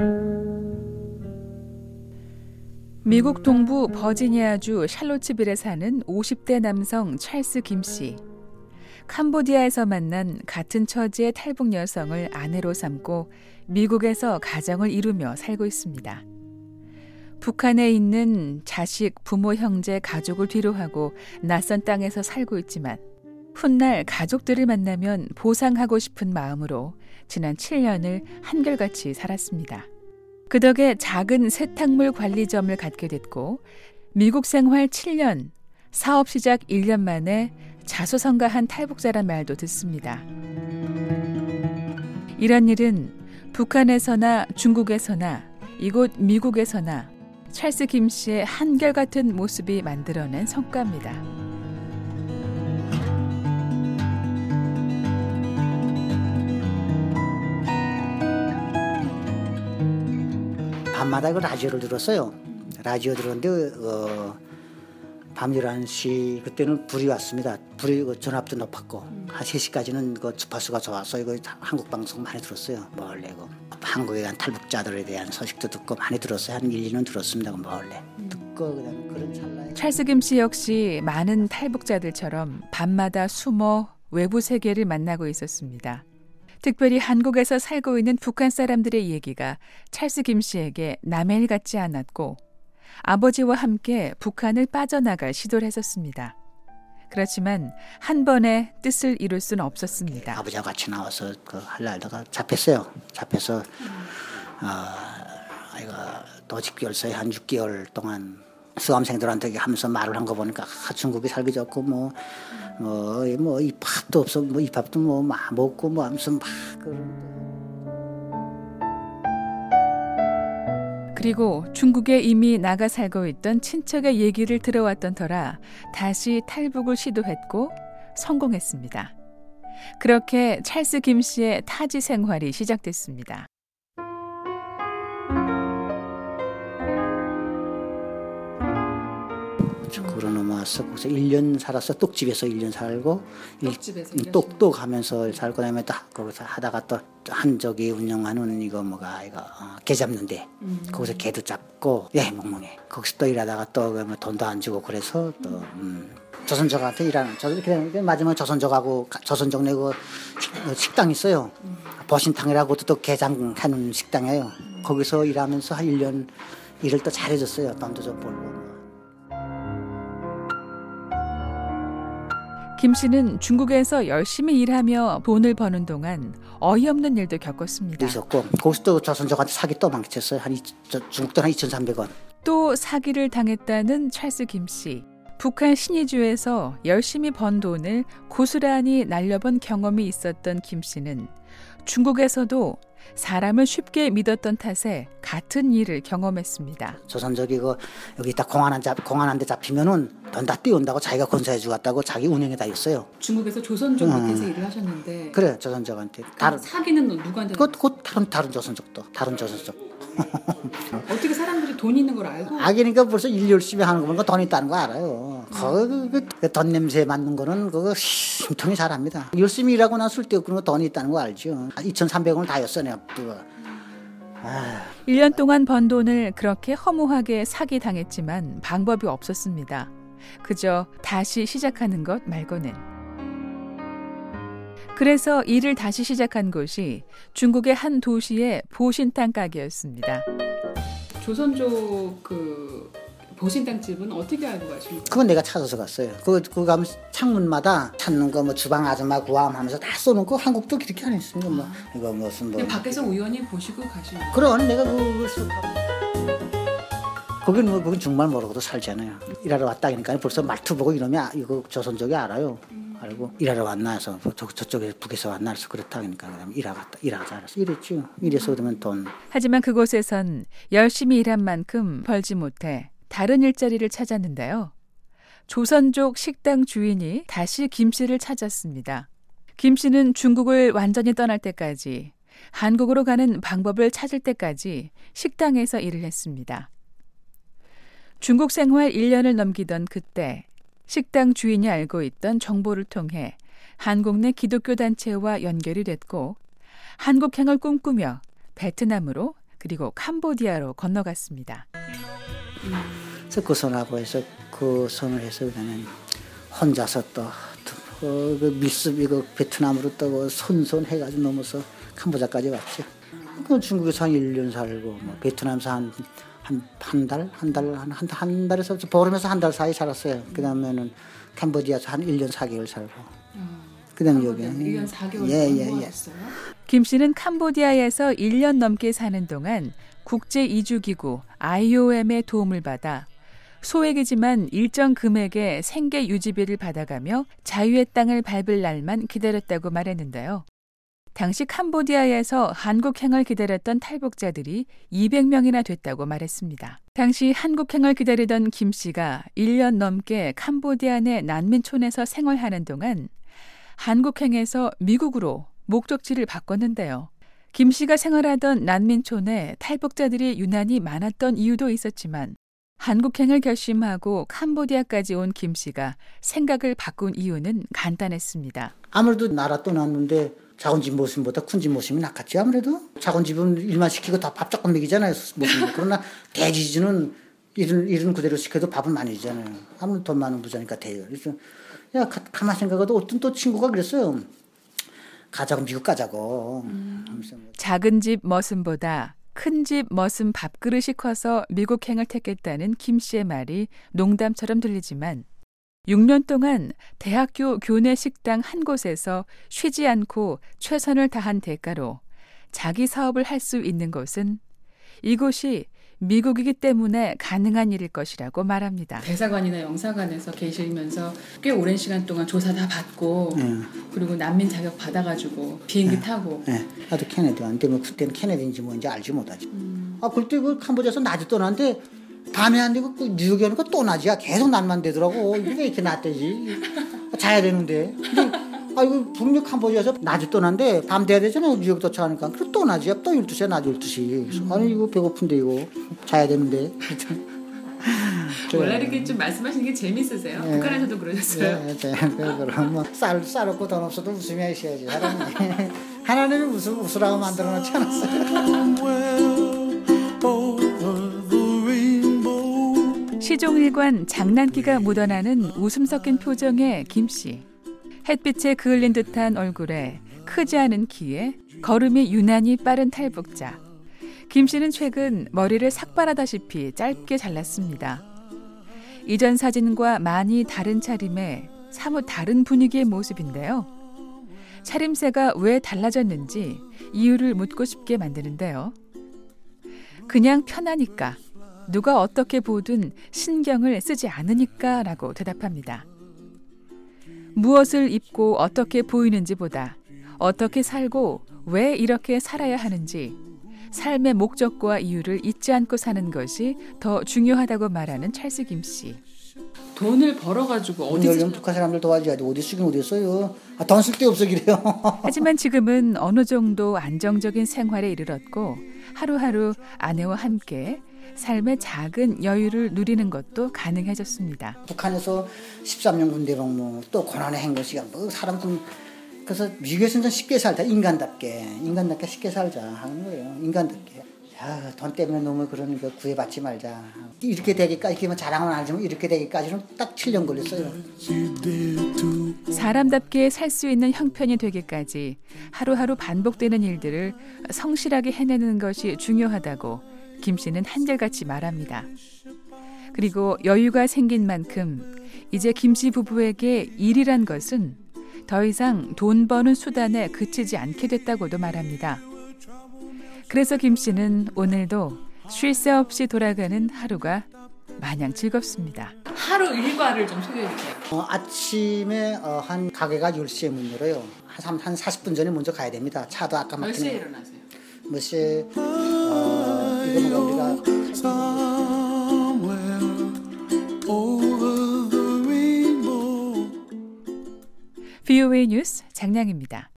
미국 동부 버지니아주 샬로츠빌에 사는 50대 남성 찰스 김 씨. 캄보디아에서 만난 같은 처지의 탈북 여성을 아내로 삼고 미국에서 가정을 이루며 살고 있습니다. 북한에 있는 자식, 부모, 형제, 가족을 뒤로하고 낯선 땅에서 살고 있지만 훗날 가족들을 만나면 보상하고 싶은 마음으로 지난 7년을 한결같이 살았습니다. 그 덕에 작은 세탁물 관리점을 갖게 됐고 미국 생활 7년, 사업 시작 1년 만에 자수성가한 탈북자란 말도 듣습니다. 이런 일은 북한에서나 중국에서나 이곳 미국에서나 찰스 김 씨의 한결같은 모습이 만들어낸 성과입니다. 밤마다 그 라디오를 들었어요. 라디오 들었는데 밤 11시 그때는 불이 왔습니다. 불이 전압도 높았고 한 3시까지는 그 주파수가 좋아서 이거 한국 방송 많이 들었어요. 멀리 한국에 대한 탈북자들에 대한 소식도 듣고 많이 들었어요. 한 1, 2년 들었습니다. 멀리 듣고 그다음에 그런 찰나에 찰스 김 씨 역시 많은 탈북자들처럼 밤마다 숨어 외부 세계를 만나고 있었습니다. 특별히 한국에서 살고 있는 북한 사람들의 얘기가 찰스 김 씨에게 남의 일 같지 않았고 아버지와 함께 북한을 빠져나갈 시도를 했었습니다. 그렇지만 한 번에 뜻을 이룰 수는 없었습니다. 아버지와 같이 나와서 하려다가 잡혔어요. 잡혀서 아이가 도직결서에 한 6개월 동안 수험생들한테 하면서 말을 한 거 보니까 중국이 살기 좋고 뭐 입밥도 없어 뭐 입밥도 뭐 먹고 뭐 하면서 막 그런. 그리고 중국에 이미 나가 살고 있던 친척의 얘기를 들어왔던 터라 다시 탈북을 시도했고 성공했습니다. 그렇게 찰스 김 씨의 타지 생활이 시작됐습니다. 중국으로 넘어와서 거기서 1년 살았어. 똑집에서 1년 살고 똑똑 하면서 살고 그다음에 또 거기서 하다가 또 한적이 운영하는 이거 개 잡는데 거기서 개도 잡고 멍멍해. 거기서 또 일하다가 또 돈도 안 주고 그래서 또 조선족한테 일하는 마지막에 조선족 내고 식당 있어요. 보신탕이라고 또 개장하는 식당이에요. 거기서 일하면서 한 1년 일을 또 잘해줬어요. 돈도 좀 벌고. 김 씨는 중국에서 열심히 일하며 돈을 버는 동안 어이없는 일도 겪었습니다. 있었고 거기서 또 조선족한테 사기 또 많이 쳤어요. 중국 돈 한 2,300원. 또 사기를 당했다는 찰스 김 씨. 북한 신의주에서 열심히 번 돈을 고스란히 날려본 경험이 있었던 김 씨는 중국에서도 사람을 쉽게 믿었던 탓에 같은 일을 경험했습니다. 조선족이 여기 딱 공안 한 대 잡히면은 돈 다 띄운다고 자기가 건사해 주겠다고 자기 운영에다 있어요. 중국에서 조선족 밑에서 일을 하셨는데. 그래 조선족한테. 사기는 누구한테? 다른 조선족도. 어떻게 사람들이 돈 있는 걸 알고? 그러니까 벌써 일 열심히 하는 거 보니까 돈 있다는 거 알아요. 돈 냄새 맡는 거는 그거 심통이 잘합니다. 열심히 일하고 나 쓸데없는 거 돈이 있다는 거 알죠. 2,300원을 다였어 내가. 1년 동안 번 돈을 그렇게 허무하게 사기당했지만 방법이 없었습니다. 그저 다시 시작하는 것 말고는. 그래서 일을 다시 시작한 곳이 중국의 한 도시의 보신탕 가게였습니다. 조선족 보신탕집은 어떻게 알고 가십니까? 그건 내가 찾아서 갔어요. 그거 가면 창문마다 찾는 거 주방 아줌마 구함하면서 다 써놓고 한국도 그렇게 안 했습니다. 이거 무슨 그냥 밖에서 우연히 보시고 가시는 거예요? 그럼 내가 그걸 써. 거긴 정말 모르고도 살잖아요. 일하러 왔다 하니까 벌써 말투 보고 이러면 이거 조선족이 알아요. 알고 일하러 왔나 해서 저쪽에 북에서 왔나 해서 그렇다 하니까 일하자 알았어. 이랬죠. 이래서 그러면 돈. 하지만 그곳에선 열심히 일한 만큼 벌지 못해 다른 일자리를 찾았는데요. 조선족 식당 주인이 다시 김 씨를 찾았습니다. 김 씨는 중국을 완전히 떠날 때까지 한국으로 가는 방법을 찾을 때까지 식당에서 일을 했습니다. 중국 생활 1년을 넘기던 그때 식당 주인이 알고 있던 정보를 통해 한국 내 기독교 단체와 연결이 됐고 한국행을 꿈꾸며 베트남으로 그리고 캄보디아로 건너갔습니다. 그래서 그 손하고 해서 그 손을 해서 그냥 혼자서 또 그 밀숲 이거 베트남으로 또 손손 해가지고 넘어서 캄보디아까지 왔죠. 그 중국에서 한 1년 살고 뭐 베트남에서 한 달에서 보름에서 한 달 사이 살았어요. 그다음에는 캄보디아에서 한 1년 4개월 살고. 그다음에 여기 1년 4개월 하셨어요? 김 씨는 캄보디아에서 1년 넘게 사는 동안 국제 이주기구 IOM의 도움을 받아 소액이지만 일정 금액의 생계 유지비를 받아가며 자유의 땅을 밟을 날만 기다렸다고 말했는데요. 당시 캄보디아에서 한국행을 기다렸던 탈북자들이 200명이나 됐다고 말했습니다. 당시 한국행을 기다리던 김 씨가 1년 넘게 캄보디아 내 난민촌에서 생활하는 동안 한국행에서 미국으로 목적지를 바꿨는데요. 김 씨가 생활하던 난민촌에 탈북자들이 유난히 많았던 이유도 있었지만 한국행을 결심하고 캄보디아까지 온 김 씨가 생각을 바꾼 이유는 간단했습니다. 아무래도 나라 떠났는데 작은 집 모습보다 큰 집 모습이 낫겠지. 아무래도 작은 집은 일만 시키고 다 밥 조금 먹이잖아요. 그러나 대지지는 일은 그대로 시켜도 밥은 많이 주잖아요. 아무래도 돈 많은 부자니까 돼요. 그래서 야 가만 생각해도 어떤 또 친구가 그랬어요. 가자고 미국 가자고. 작은 집 머슴보다 큰 집 머슴 밥그릇이 커서 미국행을 택했다는 김 씨의 말이 농담처럼 들리지만 6년 동안 대학교 교내 식당 한 곳에서 쉬지 않고 최선을 다한 대가로 자기 사업을 할 수 있는 곳은 이곳이 미국이기 때문에 가능한 일일 것이라고 말합니다. 대사관이나 영사관에서 계시면서 꽤 오랜 시간 동안 조사 다 받고 그리고 난민 자격 받아가지고 비행기 타고. 나도 캐네디 왔는데 뭐 그때는 캐네디인지 뭔지 알지 못하지. 그때 그 캄보디아에서 낮에 떠났는데 밤에 안 되고 그 뉴욕에 오니까 또 낮이야. 계속 낮만 되더라고. 이게 왜 이렇게 낮대지? 자야 되는데. 근데 이거 북녘 캄보디아에서 낮에 떠났는데 밤 돼야 되잖아요. 뉴욕 도착하니까. 그래서 또 낮이야. 또 12시야. 낮 12시. 그래서 아니 이거 배고픈데 이거 자야 되는데. 원래 이렇게 좀 말씀하시는 게 재밌으세요? 북한에서도 그러셨어요? 네, 그럼 뭐 쌀 없고 돈 없어도 웃으며 있어야지. 하나님이 웃으라고 만들어 놓지 않았어요. 시종일관 장난기가 묻어나는 웃음 섞인 표정의 김 씨. 햇빛에 그을린 듯한 얼굴에 크지 않은 키에 걸음이 유난히 빠른 탈북자. 김 씨는 최근 머리를 삭발하다시피 짧게 잘랐습니다. 이전 사진과 많이 다른 차림에 사뭇 다른 분위기의 모습인데요. 차림새가 왜 달라졌는지 이유를 묻고 싶게 만드는데요. 그냥 편하니까, 누가 어떻게 보든 신경을 쓰지 않으니까 라고 대답합니다. 무엇을 입고 어떻게 보이는지보다 어떻게 살고 왜 이렇게 살아야 하는지 삶의 목적과 이유를 잊지 않고 사는 것이 더 중요하다고 말하는 찰스 김 씨. 돈을 벌어가지고 어디 쓰 북한 사람들 도와줘야지. 어디 쓰긴 어디 써요. 돈 쓸 데 없어 그래요. 하지만 지금은 어느 정도 안정적인 생활에 이르렀고 하루하루 아내와 함께 삶의 작은 여유를 누리는 것도 가능해졌습니다. 북한에서 13년 군대 복무, 또 고난의 행군시간, 뭐 사람 좀 그래서 미국에서는 쉽게 살자. 인간답게 쉽게 살자 하는 거예요. 인간답게. 야, 돈 때문에 너무 그러는 거 구애받지 말자. 이렇게 되기까지, 이렇게 자랑은 아니지만 이렇게 되기까지는 딱 7년 걸렸어요. 사람답게 살 수 있는 형편이 되기까지 하루하루 반복되는 일들을 성실하게 해내는 것이 중요하다고 김 씨는 한결같이 말합니다. 그리고 여유가 생긴 만큼 이제 김 씨 부부에게 일이란 것은 더 이상 돈 버는 수단에 그치지 않게 됐다고도 말합니다. 그래서 김 씨는 오늘도 쉴 새 없이 돌아가는 하루가 마냥 즐겁습니다. 하루 일과를 좀 소개해 주세요. 아침에 한 가게가 10시에 문 열어요. 한 40분 전에 먼저 가야 됩니다. 차도 아까 몇 막히네. 시에 일어나세요? 몇 시에 이거는 우리가 VOA 뉴스 장량입니다.